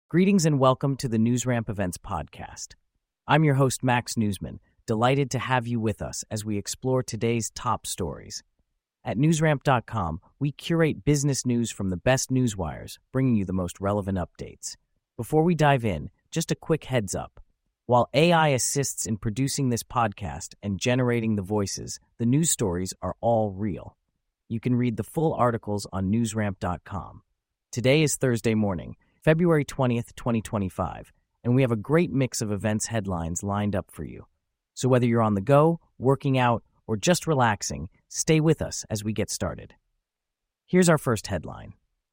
Greetings and welcome to the NewsRamp Events podcast. I'm your host, Max Newsman, delighted to have you with us as we explore today's top stories. At newsramp.com, we curate business news from the best newswires, bringing you the most relevant updates. Before we dive in, just a quick heads up. While AI assists in producing this podcast and generating the voices, the news stories are all real. You can read the full articles on newsramp.com. Today is Thursday morning, February 20th, 2025, and we have a great mix of events headlines lined up for you. So whether you're on the go, working out, or just relaxing, stay with us as we get started. Here's our first headline.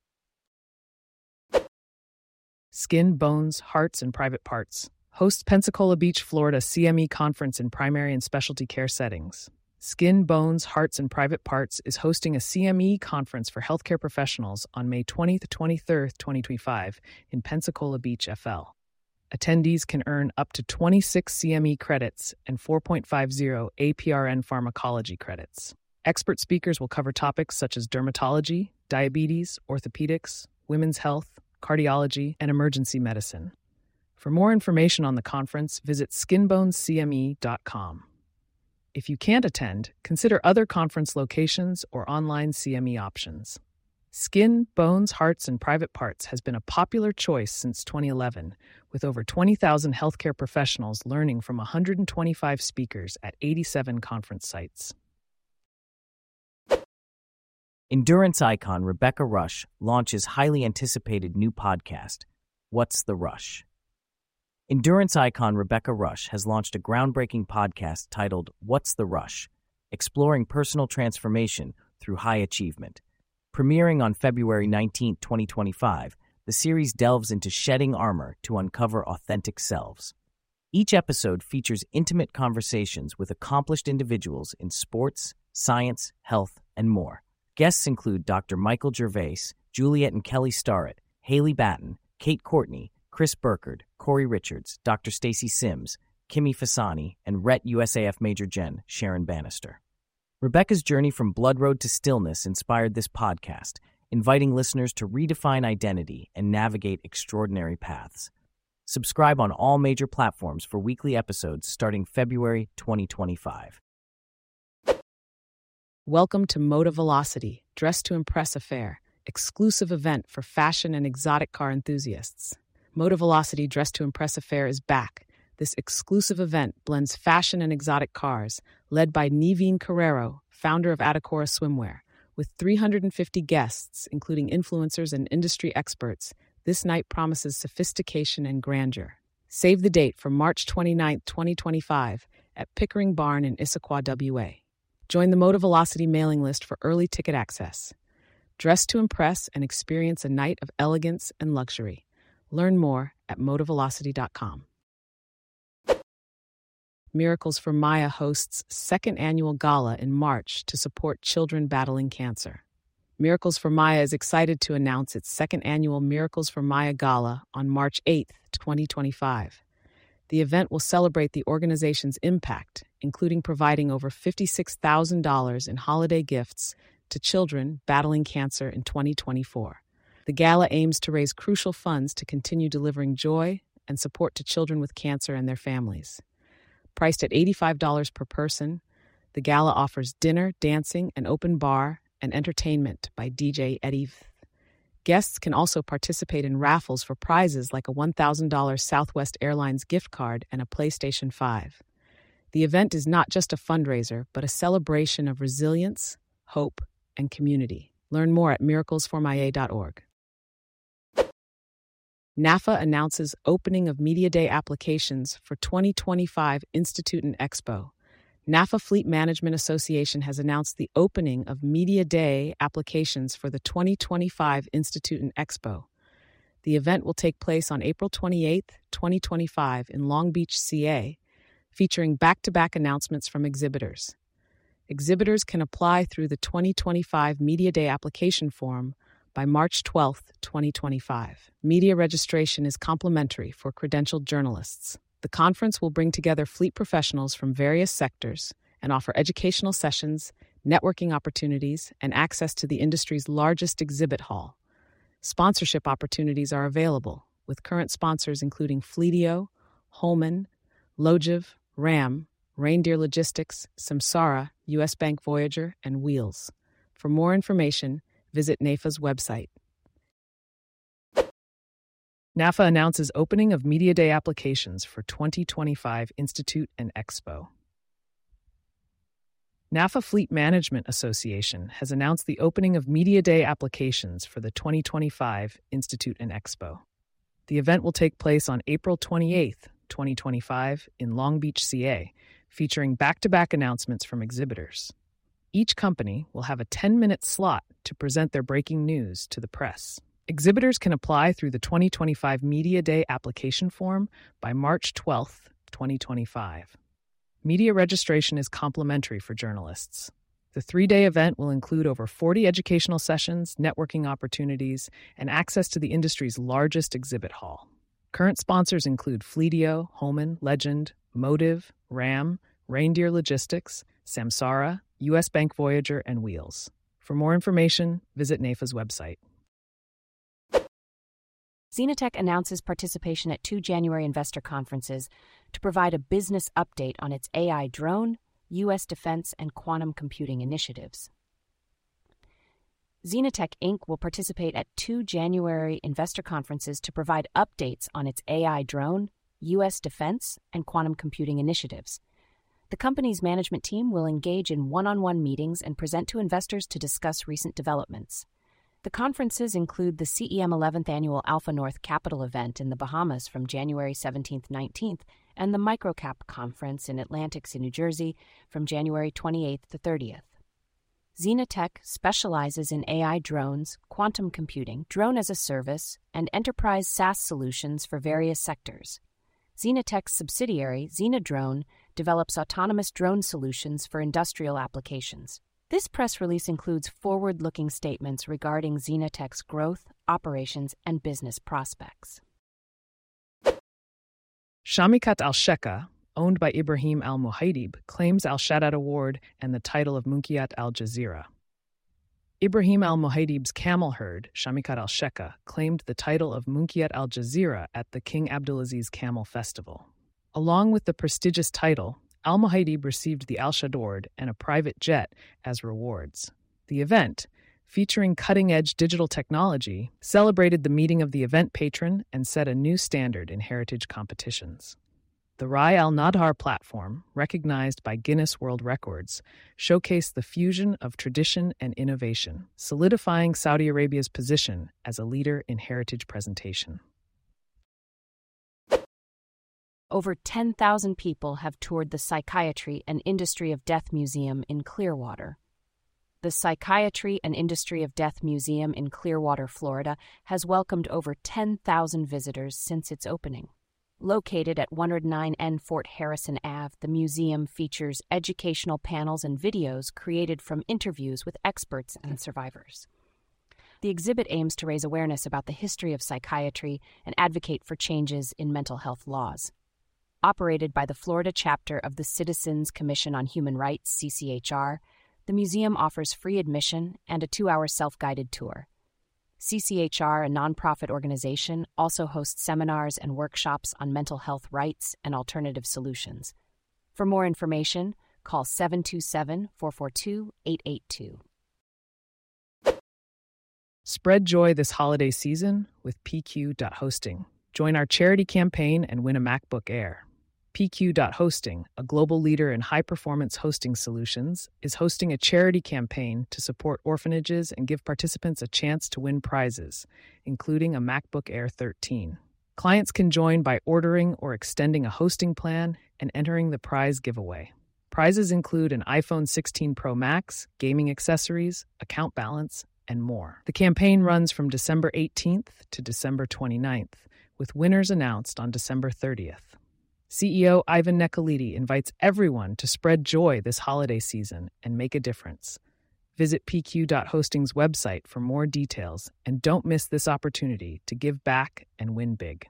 Skin, Bones, Hearts, and Private Parts. Hosts Pensacola Beach, Florida CME Conference in primary and specialty care settings. Skin, Bones, Hearts, and Private Parts is hosting a CME conference for healthcare professionals on May 20th to 23rd, 2025 in Pensacola Beach, FL. Attendees can earn up to 26 CME credits and 4.50 APRN pharmacology credits. Expert speakers will cover topics such as dermatology, diabetes, orthopedics, women's health, cardiology, and emergency medicine. For more information on the conference, visit skinbonescme.com. If you can't attend, consider other conference locations or online CME options. Skin, Bones, Hearts, and Private Parts has been a popular choice since 2011, with over 20,000 healthcare professionals learning from 125 speakers at 87 conference sites. Endurance icon Rebecca Rusch launches highly anticipated new podcast, What's the Rush? Endurance icon Rebecca Rusch has launched a groundbreaking podcast titled What's the Rush? Exploring personal transformation through high achievement. Premiering on February 19, 2025, the series delves into shedding armor to uncover authentic selves. Each episode features intimate conversations with accomplished individuals in sports, science, health, and more. Guests include Dr. Michael Gervais, Juliet and Kelly Starrett, Haley Batten, Kate Courtney, Chris Burkard, Corey Richards, Dr. Stacey Sims, Kimmy Fasani, and Rhett USAF Major Gen. Sharon Bannister. Rebecca's journey from blood road to stillness inspired this podcast, inviting listeners to redefine identity and navigate extraordinary paths. Subscribe on all major platforms for weekly episodes starting February 2025. Welcome to Moda Velocity, Dress to Impress Affair, exclusive event for fashion and exotic car enthusiasts. Moda Velocity Dress to Impress Affair is back. This exclusive event blends fashion and exotic cars, led by Niveen Carrero, founder of Adecora Swimwear. With 350 guests, including influencers and industry experts, this night promises sophistication and grandeur. Save the date for March 29, 2025, at Pickering Barn in Issaquah, WA. Join the Moda Velocity mailing list for early ticket access. Dress to impress and experience a night of elegance and luxury. Learn more at modavelocity.com. Miracles for Maya hosts second annual gala in March to support children battling cancer. Miracles for Maya is excited to announce its second annual Miracles for Maya gala on March 8, 2025. The event will celebrate the organization's impact, including providing over $56,000 in holiday gifts to children battling cancer in 2024. The gala aims to raise crucial funds to continue delivering joy and support to children with cancer and their families. Priced at $85 per person, the gala offers dinner, dancing, an open bar, and entertainment by DJ Eddie. Guests can also participate in raffles for prizes like a $1,000 Southwest Airlines gift card and a PlayStation 5. The event is not just a fundraiser, but a celebration of resilience, hope, and community. Learn more at miraclesformaya.org. NAFA announces opening of Media Day applications for 2025 Institute and Expo. NAFA Fleet Management Association has announced the opening of Media Day applications for the 2025 Institute and Expo. The event will take place on April 28, 2025 in Long Beach, CA, featuring back-to-back announcements from exhibitors. Exhibitors can apply through the 2025 Media Day application form by March 12, 2025. Media registration is complimentary for credentialed journalists. The conference will bring together fleet professionals from various sectors and offer educational sessions, networking opportunities, and access to the industry's largest exhibit hall. Sponsorship opportunities are available, with current sponsors including Fleetio, Holman, Logiv, Ram, Reindeer Logistics, Samsara, U.S. Bank Voyager, and Wheels. For more information, visit NAFA's website. NAFA announces opening of Media Day applications for 2025 Institute and Expo. NAFA Fleet Management Association has announced the opening of Media Day applications for the 2025 Institute and Expo. The event will take place on April 28, 2025, in Long Beach, CA, featuring back-to-back announcements from exhibitors. Each company will have a 10-minute slot to present their breaking news to the press. Exhibitors can apply through the 2025 Media Day application form by March 12, 2025. Media registration is complimentary for journalists. The 3-day event will include over 40 educational sessions, networking opportunities, and access to the industry's largest exhibit hall. Current sponsors include Fleetio, Holman, Legend, Motive, Ram, Reindeer Logistics, Samsara, U.S. Bank Voyager, and Wheels. For more information, visit NAFA's website. ZenaTech announces participation at 2 January investor conferences to provide a business update on its AI drone, U.S. defense, and quantum computing initiatives. ZenaTech Inc. will participate at 2 January investor conferences to provide updates on its AI drone, U.S. defense, and quantum computing initiatives. The company's management team will engage in one-on-one meetings and present to investors to discuss recent developments. The conferences include the CEM 11th Annual Alpha North Capital event in the Bahamas from January 17th-19th and the Microcap Conference in Atlantic, New Jersey from January 28th-30th. ZenaTech specializes in AI drones, quantum computing, drone as a service, and enterprise SaaS solutions for various sectors. ZenaTech's subsidiary, ZenaDrone, develops autonomous drone solutions for industrial applications. This press release includes forward-looking statements regarding ZenaTech's growth, operations, and business prospects. Shamikat Al-Sheka, owned by Ibrahim Al-Muhaidib, claims Al-Shaddad Award and the title of Munkiat Al-Jazeera. Ibrahim Al-Muhaidib's camel herd, Shamikat Al-Sheka, claimed the title of Munkiat Al-Jazeera at the King Abdulaziz Camel Festival. Along with the prestigious title, Al-Muhaidib received the Al-Shaddad Award and a private jet as rewards. The event, featuring cutting-edge digital technology, celebrated the meeting of the event patron and set a new standard in heritage competitions. The Rai Al-Nadhar platform, recognized by Guinness World Records, showcased the fusion of tradition and innovation, solidifying Saudi Arabia's position as a leader in heritage presentation. Over 10,000 people have toured the Psychiatry and Industry of Death Museum in Clearwater. The Psychiatry and Industry of Death Museum in Clearwater, Florida, has welcomed over 10,000 visitors since its opening. Located at 109N Fort Harrison Ave, the museum features educational panels and videos created from interviews with experts and survivors. The exhibit aims to raise awareness about the history of psychiatry and advocate for changes in mental health laws. Operated by the Florida chapter of the Citizens Commission on Human Rights, CCHR, the museum offers free admission and a 2-hour self-guided tour. CCHR, a nonprofit organization, also hosts seminars and workshops on mental health rights and alternative solutions. For more information, call 727-442-882. Spread joy this holiday season with PQ.hosting. Join our charity campaign and win a MacBook Air. PQ.hosting, a global leader in high-performance hosting solutions, is hosting a charity campaign to support orphanages and give participants a chance to win prizes, including a MacBook Air 13. Clients can join by ordering or extending a hosting plan and entering the prize giveaway. Prizes include an iPhone 16 Pro Max, gaming accessories, account balance, and more. The campaign runs from December 18th to December 29th, with winners announced on December 30th. CEO Ivan Nekolidi invites everyone to spread joy this holiday season and make a difference. Visit PQ.hosting's website for more details and don't miss this opportunity to give back and win big.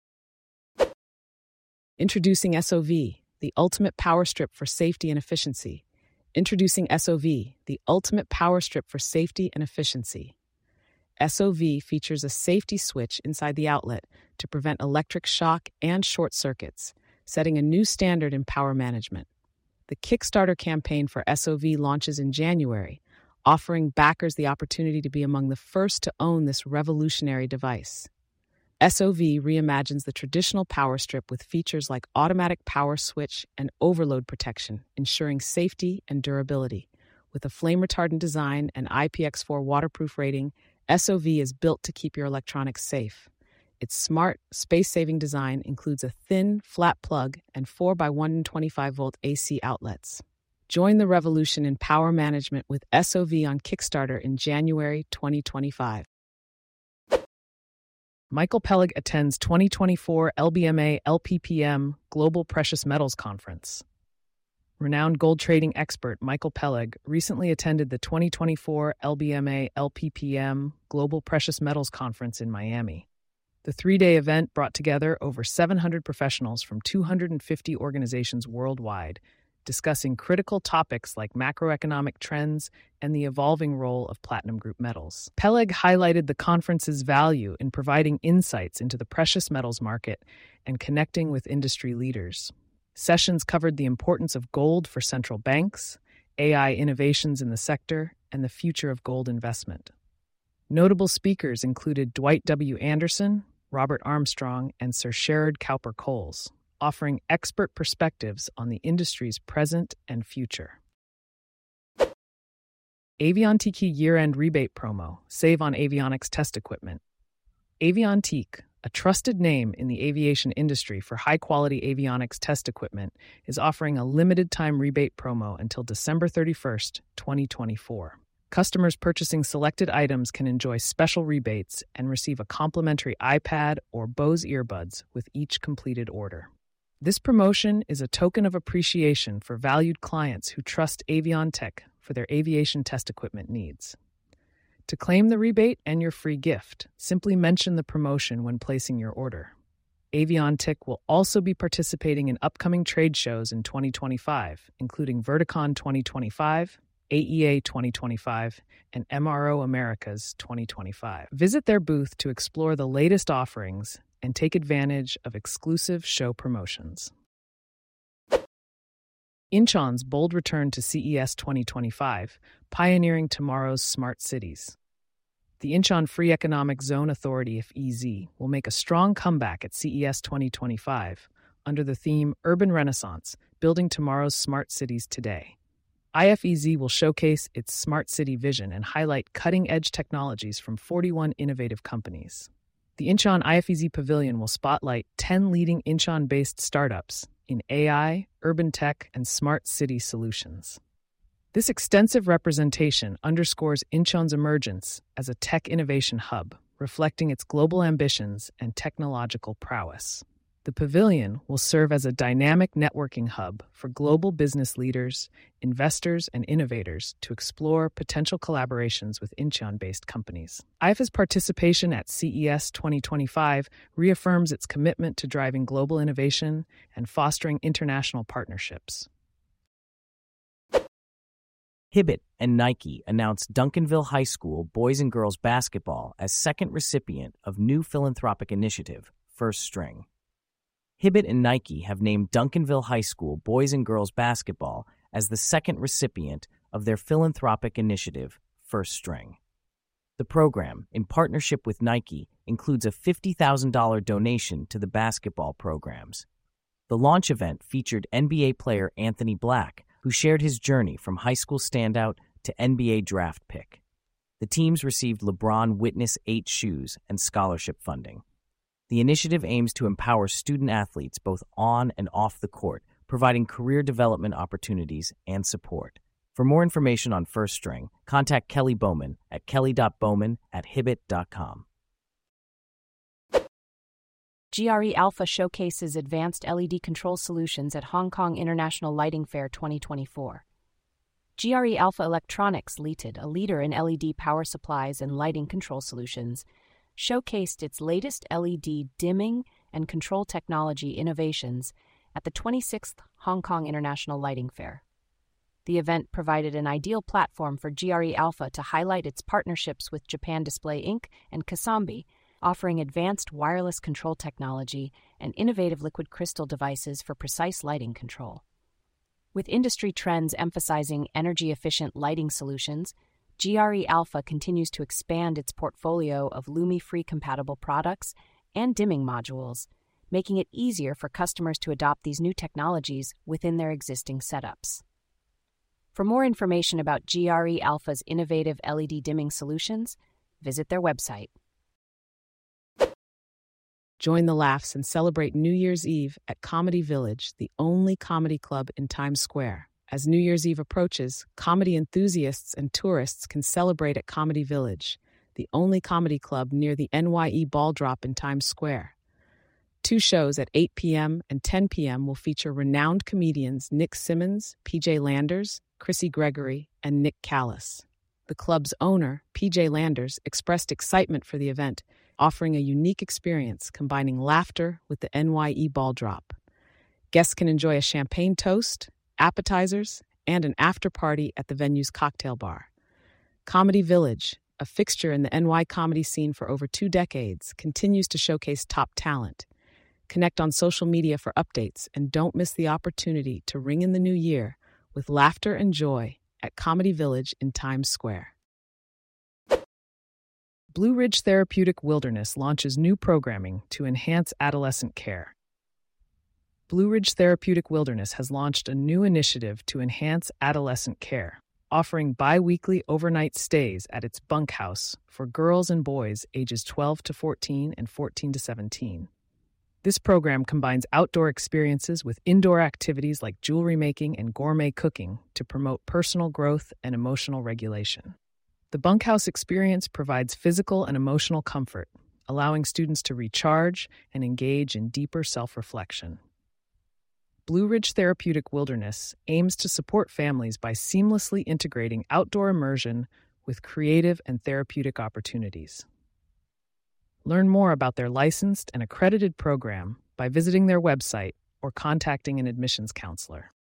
Introducing SOV, the ultimate power strip for safety and efficiency. Introducing SOV, the ultimate power strip for safety and efficiency. SOV features a safety switch inside the outlet to prevent electric shock and short circuits, setting a new standard in power management. The Kickstarter campaign for SOV launches in January, offering backers the opportunity to be among the first to own this revolutionary device. SOV reimagines the traditional power strip with features like automatic power switch and overload protection, ensuring safety and durability. With a flame-retardant design and IPX4 waterproof rating, SOV is built to keep your electronics safe. Its smart, space-saving design includes a thin, flat plug and 4x125-volt AC outlets. Join the revolution in power management with SOV on Kickstarter in January 2025. Michael Peleg attends 2024 LBMA LPPM Global Precious Metals Conference. Renowned gold trading expert Michael Peleg recently attended the 2024 LBMA LPPM Global Precious Metals Conference in Miami. The three-day event brought together over 700 professionals from 250 organizations worldwide, discussing critical topics like macroeconomic trends and the evolving role of platinum group metals. Peleg highlighted the conference's value in providing insights into the precious metals market and connecting with industry leaders. Sessions covered the importance of gold for central banks, AI innovations in the sector, and the future of gold investment. Notable speakers included Dwight W. Anderson, Robert Armstrong, and Sir Sherard Cowper-Coles, offering expert perspectives on the industry's present and future. Aviontique year-end rebate promo, save on avionics test equipment. Aviontique, a trusted name in the aviation industry for high-quality avionics test equipment, is offering a limited-time rebate promo until December 31st, 2024. Customers purchasing selected items can enjoy special rebates and receive a complimentary iPad or Bose earbuds with each completed order. This promotion is a token of appreciation for valued clients who trust Aviontique for their aviation test equipment needs. To claim the rebate and your free gift, simply mention the promotion when placing your order. Aviontique will also be participating in upcoming trade shows in 2025, including Verticon 2025, AEA 2025, and MRO Americas 2025. Visit their booth to explore the latest offerings and take advantage of exclusive show promotions. Incheon's bold return to CES 2025, pioneering tomorrow's smart cities. The Incheon Free Economic Zone Authority, FEZ, will make a strong comeback at CES 2025 under the theme Urban Renaissance, Building Tomorrow's Smart Cities Today. IFEZ will showcase its smart city vision and highlight cutting-edge technologies from 41 innovative companies. The Incheon IFEZ Pavilion will spotlight 10 leading Incheon-based startups in AI, urban tech, and smart city solutions. This extensive representation underscores Incheon's emergence as a tech innovation hub, reflecting its global ambitions and technological prowess. The pavilion will serve as a dynamic networking hub for global business leaders, investors, and innovators to explore potential collaborations with Incheon-based companies. IFE's participation at CES 2025 reaffirms its commitment to driving global innovation and fostering international partnerships. Hibbett and Nike announced Duncanville High School boys and girls basketball as second recipient of new philanthropic initiative, First String. Hibbett and Nike have named Duncanville High School boys and girls basketball as the second recipient of their philanthropic initiative, First String. The program, in partnership with Nike, includes a $50,000 donation to the basketball programs. The launch event featured NBA player Anthony Black, who shared his journey from high school standout to NBA draft pick. The teams received LeBron Witness 8 shoes and scholarship funding. The initiative aims to empower student-athletes both on and off the court, providing career development opportunities and support. For more information on First String, contact Kelly Bowman at kelly.bowman@hibbett.com. GRE Alpha showcases advanced LED control solutions at Hong Kong International Lighting Fair 2024. GRE Alpha Electronics Limited, a leader in LED power supplies and lighting control solutions, showcased its latest LED dimming and control technology innovations at the 26th Hong Kong International Lighting Fair. The event provided an ideal platform for GRE Alpha to highlight its partnerships with Japan Display Inc. and Kasambi, offering advanced wireless control technology and innovative liquid crystal devices for precise lighting control. With industry trends emphasizing energy-efficient lighting solutions, GRE Alpha continues to expand its portfolio of Lumi-free compatible products and dimming modules, making it easier for customers to adopt these new technologies within their existing setups. For more information about GRE Alpha's innovative LED dimming solutions, visit their website. Join the laughs and celebrate New Year's Eve at Comedy Village, the only comedy club in Times Square. As New Year's Eve approaches, comedy enthusiasts and tourists can celebrate at Comedy Village, the only comedy club near the NYE Ball Drop in Times Square. 2 shows at 8 p.m. and 10 p.m. will feature renowned comedians Nick Simmons, PJ Landers, Chrissy Gregory, and Nick Callis. The club's owner, PJ Landers, expressed excitement for the event, offering a unique experience combining laughter with the NYE Ball Drop. Guests can enjoy a champagne toast, appetizers, and an after-party at the venue's cocktail bar. Comedy Village, a fixture in the NY comedy scene for over 2 decades, continues to showcase top talent. Connect on social media for updates and don't miss the opportunity to ring in the new year with laughter and joy at Comedy Village in Times Square. Blue Ridge Therapeutic Wilderness launches new programming to enhance adolescent care. Blue Ridge Therapeutic Wilderness has launched a new initiative to enhance adolescent care, offering bi-weekly overnight stays at its bunkhouse for girls and boys ages 12 to 14 and 14 to 17. This program combines outdoor experiences with indoor activities like jewelry making and gourmet cooking to promote personal growth and emotional regulation. The bunkhouse experience provides physical and emotional comfort, allowing students to recharge and engage in deeper self-reflection. Blue Ridge Therapeutic Wilderness aims to support families by seamlessly integrating outdoor immersion with creative and therapeutic opportunities. Learn more about their licensed and accredited program by visiting their website or contacting an admissions counselor.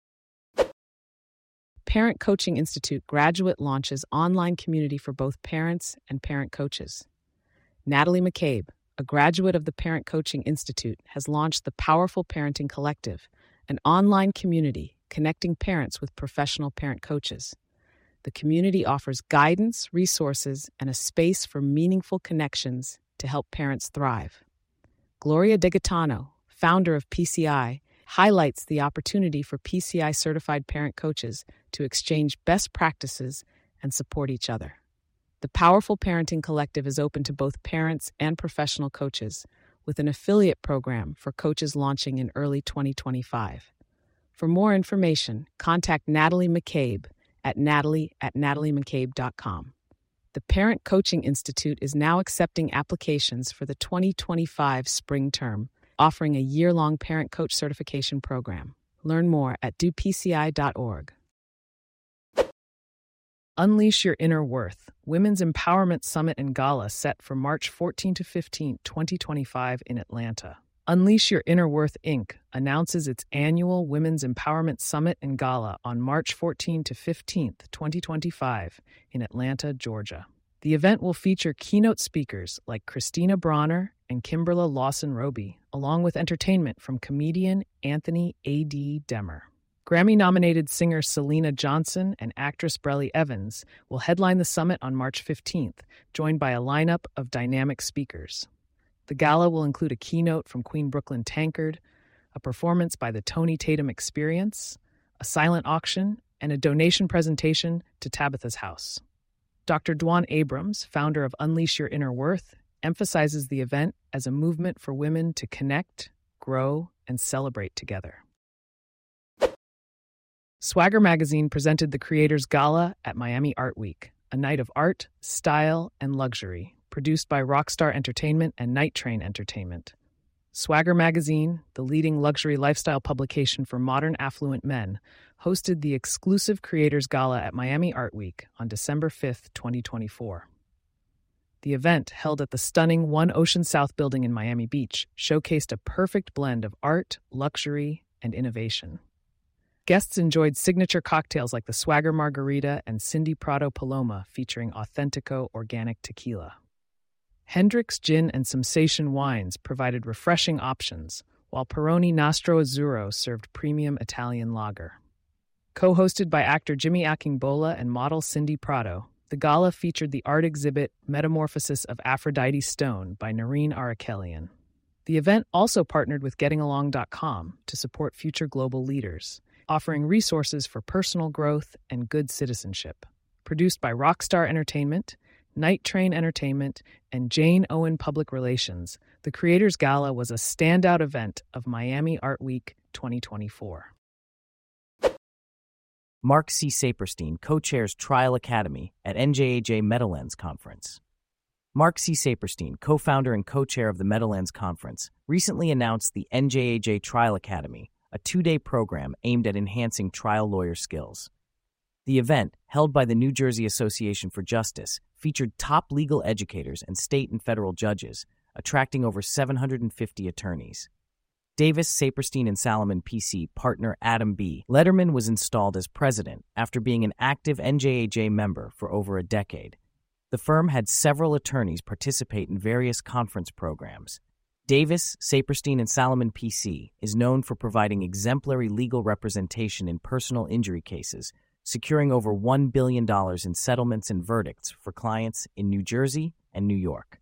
Parent Coaching Institute graduate launches online community for both parents and parent coaches. Natalie McCabe, a graduate of the Parent Coaching Institute, has launched the Powerful Parenting Collective, an online community connecting parents with professional parent coaches. The community offers guidance, resources, and a space for meaningful connections to help parents thrive. Gloria DeGaetano, founder of PCI, highlights the opportunity for PCI-certified parent coaches to exchange best practices and support each other. The Powerful Parenting Collective is open to both parents and professional coaches, with an affiliate program for coaches launching in early 2025. For more information, contact Natalie McCabe at natalie@nataliemccabe.com. The Parent Coaching Institute is now accepting applications for the 2025 spring term, offering a year-long parent coach certification program. Learn more at dopci.org. Unleash Your Inner Worth, Women's Empowerment Summit and Gala set for March 14 to 15, 2025 in Atlanta. Unleash Your Inner Worth, Inc. announces its annual Women's Empowerment Summit and Gala on March 14 to 15, 2025 in Atlanta, Georgia. The event will feature keynote speakers like Christina Bronner and Kimberla Lawson-Roby, along with entertainment from comedian Anthony A.D. Demmer. Grammy-nominated singer Selena Johnson and actress Brelly Evans will headline the summit on March 15th, joined by a lineup of dynamic speakers. The gala will include a keynote from Queen Brooklyn Tankard, a performance by the Tony Tatum Experience, a silent auction, and a donation presentation to Tabitha's House. Dr. Dwan Abrams, founder of Unleash Your Inner Worth, emphasizes the event as a movement for women to connect, grow, and celebrate together. Swagger Magazine presented the Creators Gala at Miami Art Week, a night of art, style, and luxury, produced by Rockstar Entertainment and Night Train Entertainment. Swagger Magazine, the leading luxury lifestyle publication for modern affluent men, hosted the exclusive Creators Gala at Miami Art Week on December 5, 2024. The event, held at the stunning One Ocean South building in Miami Beach, showcased a perfect blend of art, luxury, and innovation. Guests enjoyed signature cocktails like the Swagger Margarita and Cindy Prado Paloma featuring Authentico organic tequila. Hendrick's Gin and Sensation wines provided refreshing options, while Peroni Nastro Azzurro served premium Italian lager. Co-hosted by actor Jimmy Akingbola and model Cindy Prado, the gala featured the art exhibit Metamorphosis of Aphrodite Stone by Noreen Arakelian. The event also partnered with GettingAlong.com to support future global leaders, offering resources for personal growth and good citizenship. Produced by Rockstar Entertainment, Night Train Entertainment, and Jane Owen Public Relations, the Creators Gala was a standout event of Miami Art Week 2024. Mark C. Saperstein co-chairs Trial Academy at NJAJ Meadowlands Conference. Mark C. Saperstein, co-founder and co-chair of the Meadowlands Conference, recently announced the NJAJ Trial Academy, a two-day program aimed at enhancing trial lawyer skills. The event, held by the New Jersey Association for Justice, featured top legal educators and state and federal judges, attracting over 750 attorneys. Davis, Saperstein, and Salomon PC partner Adam B. Letterman was installed as president after being an active NJAJ member for over a decade. The firm had several attorneys participate in various conference programs. Davis, Saperstein, and Salomon PC is known for providing exemplary legal representation in personal injury cases, securing over $1 billion in settlements and verdicts for clients in New Jersey and New York.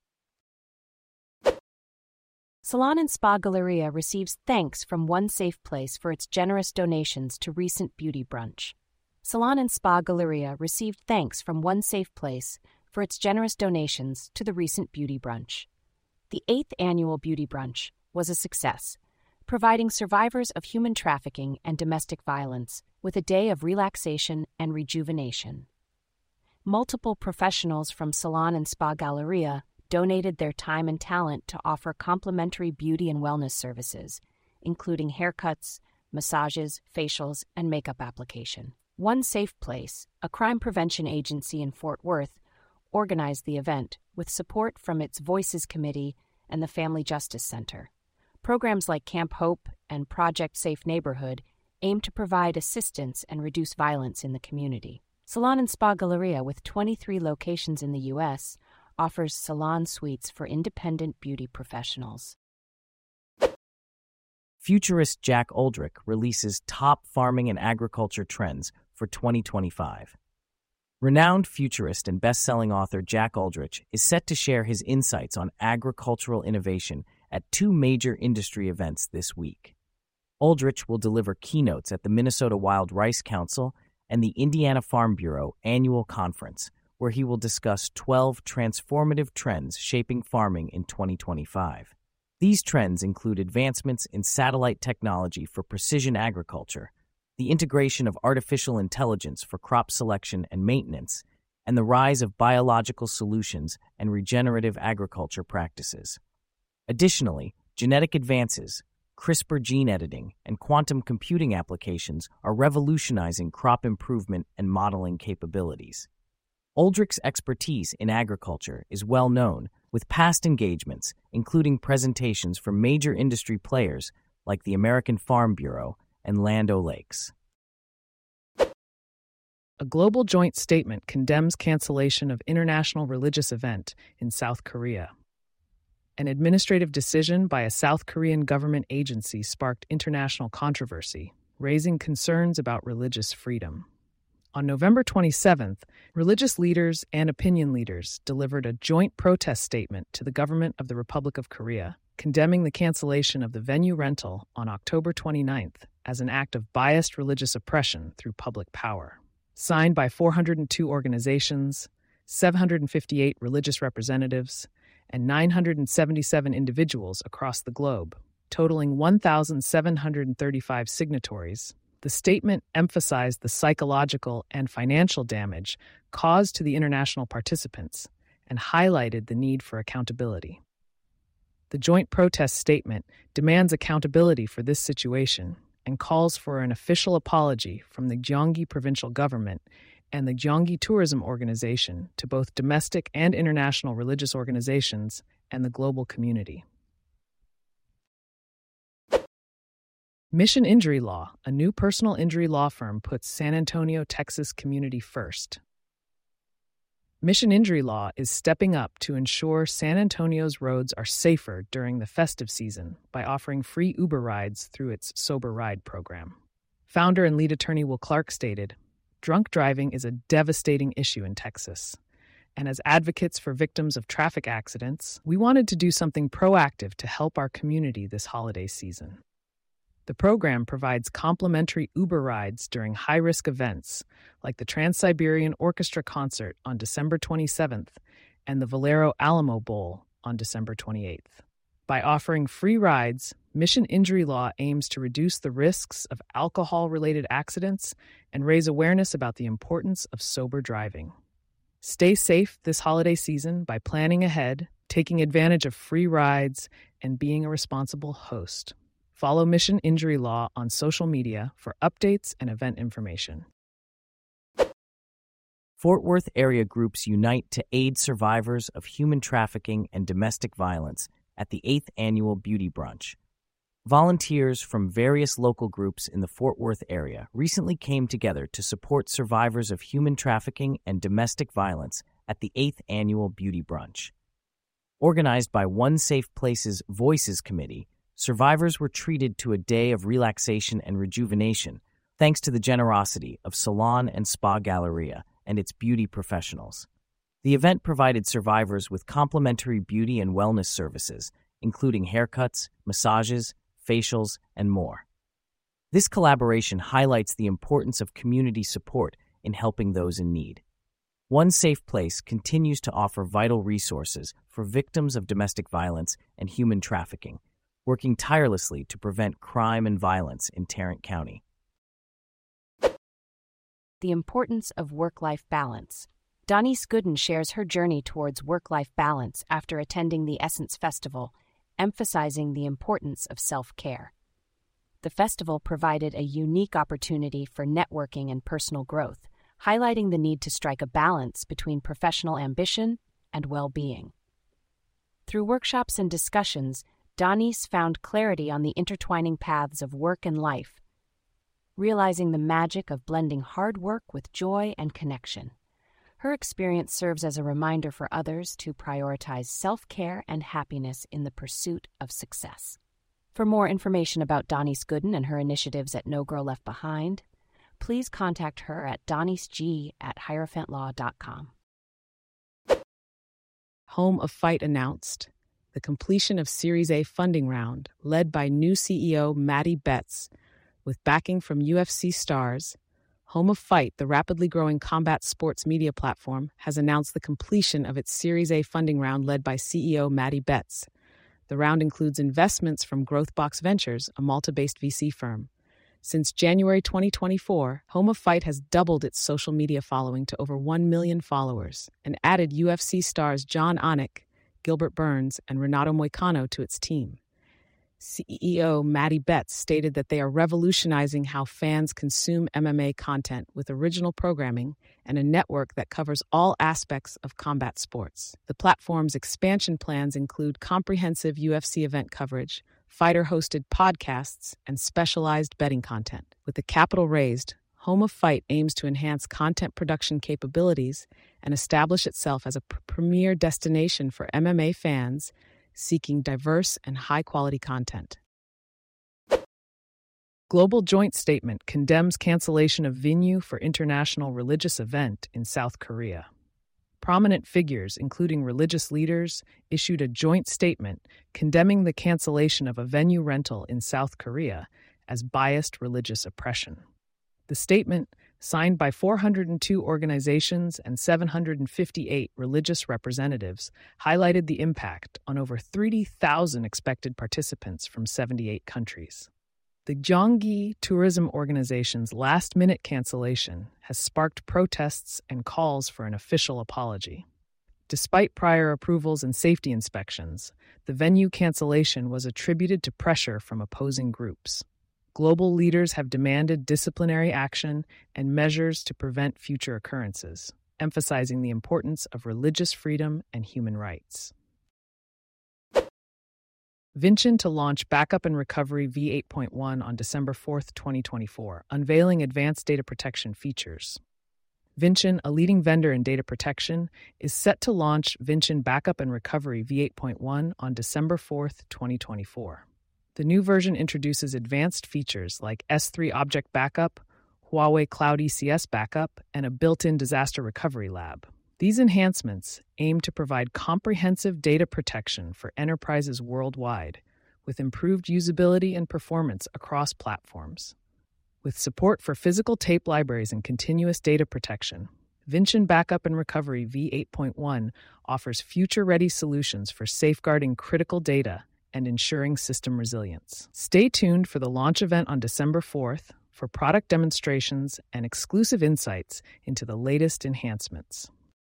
Salon and Spa Galleria receives thanks from One Safe Place for its generous donations to recent beauty brunch. Salon and Spa Galleria received thanks from One Safe Place for its generous donations to the recent beauty brunch. The 8th annual beauty brunch was a success, providing survivors of human trafficking and domestic violence with a day of relaxation and rejuvenation. Multiple professionals from Salon and Spa Galleria donated their time and talent to offer complimentary beauty and wellness services, including haircuts, massages, facials, and makeup application. One Safe Place, a crime prevention agency in Fort Worth, organized the event with support from its Voices Committee and the Family Justice Center. Programs like Camp Hope and Project Safe Neighborhood aim to provide assistance and reduce violence in the community. Salon and Spa Galleria, with 23 locations in the U.S., offers salon suites for independent beauty professionals. Futurist Jack Oldrich releases top farming and agriculture trends for 2025. Renowned futurist and best-selling author Jack Oldrich is set to share his insights on agricultural innovation at two major industry events this week. Oldrich will deliver keynotes at the Minnesota Wild Rice Council and the Indiana Farm Bureau annual conference, where he will discuss 12 transformative trends shaping farming in 2025. These trends include advancements in satellite technology for precision agriculture, the integration of artificial intelligence for crop selection and maintenance, and the rise of biological solutions and regenerative agriculture practices. Additionally, genetic advances, CRISPR gene editing, and quantum computing applications are revolutionizing crop improvement and modeling capabilities. Oldrich's expertise in agriculture is well known, with past engagements, including presentations from major industry players like the American Farm Bureau and Land O'Lakes. A global joint statement condemns cancellation of international religious event in South Korea. An administrative decision by a South Korean government agency sparked international controversy, raising concerns about religious freedom. On November 27th, religious leaders and opinion leaders delivered a joint protest statement to the government of the Republic of Korea, condemning the cancellation of the venue rental on October 29th as an act of biased religious oppression through public power. Signed by 402 organizations, 758 religious representatives, and 977 individuals across the globe, totaling 1,735 signatories, the statement emphasized the psychological and financial damage caused to the international participants and highlighted the need for accountability. The joint protest statement demands accountability for this situation and calls for an official apology from the Gyeonggi provincial government and the Gyeonggi Tourism Organization to both domestic and international religious organizations and the global community. Mission Injury Law, a new personal injury law firm, puts San Antonio, Texas community first. Mission Injury Law is stepping up to ensure San Antonio's roads are safer during the festive season by offering free Uber rides through its Sober Ride program. Founder and lead attorney Will Clark stated, "Drunk driving is a devastating issue in Texas. And as advocates for victims of traffic accidents, we wanted to do something proactive to help our community this holiday season." The program provides complimentary Uber rides during high-risk events like the Trans-Siberian Orchestra concert on December 27th and the Valero Alamo Bowl on December 28th. By offering free rides, Mission Injury Law aims to reduce the risks of alcohol-related accidents and raise awareness about the importance of sober driving. Stay safe this holiday season by planning ahead, taking advantage of free rides, and being a responsible host. Follow Mission Injury Law on social media for updates and event information. Fort Worth area groups unite to aid survivors of human trafficking and domestic violence at the 8th Annual Beauty Brunch. Volunteers from various local groups in the Fort Worth area recently came together to support survivors of human trafficking and domestic violence at the 8th Annual Beauty Brunch. Organized by One Safe Places Voices Committee, survivors were treated to a day of relaxation and rejuvenation thanks to the generosity of Salon and Spa Galleria and its beauty professionals. The event provided survivors with complimentary beauty and wellness services, including haircuts, massages, facials, and more. This collaboration highlights the importance of community support in helping those in need. One Safe Place continues to offer vital resources for victims of domestic violence and human trafficking, working tirelessly to prevent crime and violence in Tarrant County. The importance of work-life balance. Donice Gooden shares her journey towards work-life balance after attending the Essence Festival, emphasizing the importance of self-care. The festival provided a unique opportunity for networking and personal growth, highlighting the need to strike a balance between professional ambition and well-being. Through workshops and discussions, Donice found clarity on the intertwining paths of work and life, realizing the magic of blending hard work with joy and connection. Her experience serves as a reminder for others to prioritize self-care and happiness in the pursuit of success. For more information about Donice Gooden and her initiatives at No Girl Left Behind, please contact her at doniceg@hierophantlaw.com. Home of Fight announced the completion of Series A funding round led by new CEO Maddie Betts, with backing from UFC stars. Home of Fight, the rapidly growing combat sports media platform, has announced the completion of its Series A funding round led by CEO Maddie Betts. The round includes investments from Growthbox Ventures, a Malta-based VC firm. Since January 2024, Home of Fight has doubled its social media following to over 1 million followers and added UFC stars John Anik, Gilbert Burns, and Renato Moicano to its team. CEO Maddie Betts stated that they are revolutionizing how fans consume MMA content with original programming and a network that covers all aspects of combat sports. The platform's expansion plans include comprehensive UFC event coverage, fighter-hosted podcasts, and specialized betting content. With the capital raised, Home of Fight aims to enhance content production capabilities and establish itself as a premier destination for MMA fans seeking diverse and high-quality content. Global Joint Statement condemns cancellation of venue for international religious event in South Korea. Prominent figures, including religious leaders, issued a joint statement condemning the cancellation of a venue rental in South Korea as biased religious oppression. The statement, signed by 402 organizations and 758 religious representatives, highlighted the impact on over 30,000 expected participants from 78 countries. The Gyeonggi Tourism Organization's last-minute cancellation has sparked protests and calls for an official apology. Despite prior approvals and safety inspections, the venue cancellation was attributed to pressure from opposing groups. Global leaders have demanded disciplinary action and measures to prevent future occurrences, emphasizing the importance of religious freedom and human rights. Vinchin to launch Backup and Recovery v8.1 on December 4th, 2024, unveiling advanced data protection features. Vinchin, a leading vendor in data protection, is set to launch Vinchin Backup and Recovery v8.1 on December 4th, 2024. The new version introduces advanced features like S3 Object Backup, Huawei Cloud ECS Backup, and a built-in disaster recovery lab. These enhancements aim to provide comprehensive data protection for enterprises worldwide, with improved usability and performance across platforms. With support for physical tape libraries and continuous data protection, Vinchin Backup and Recovery v8.1 offers future-ready solutions for safeguarding critical data and ensuring system resilience. Stay tuned for the launch event on December 4th for product demonstrations and exclusive insights into the latest enhancements.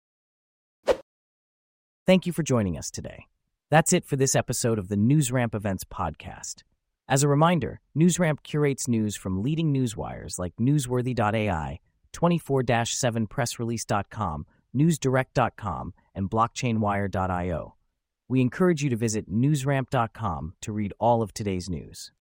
Thank you for joining us today. That's it for this episode of the NewsRamp Events podcast. As a reminder, NewsRamp curates news from leading newswires like Newsworthy.ai, 24-7pressrelease.com, NewsDirect.com, and BlockchainWire.io. We encourage you to visit newsramp.com to read all of today's news.